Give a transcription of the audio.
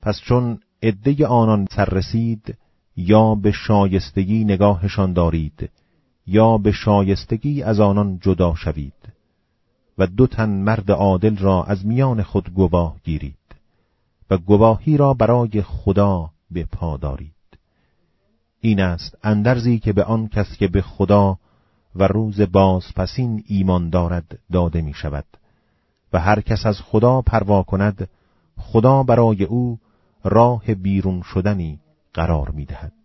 پس چون عده آنان سر رسید، یا به شایستگی نگاهشان دارید یا به شایستگی از آنان جدا شوید و 2 تن مرد عادل را از میان خود گواه گیرید و گواهی را برای خدا به پا دارید. این است اندرزی که به آن کس که به خدا و روز بازپسین ایمان دارد داده می شود و هر کس از خدا پروا کند، خدا برای او راه بیرون شدنی قرار می دهد.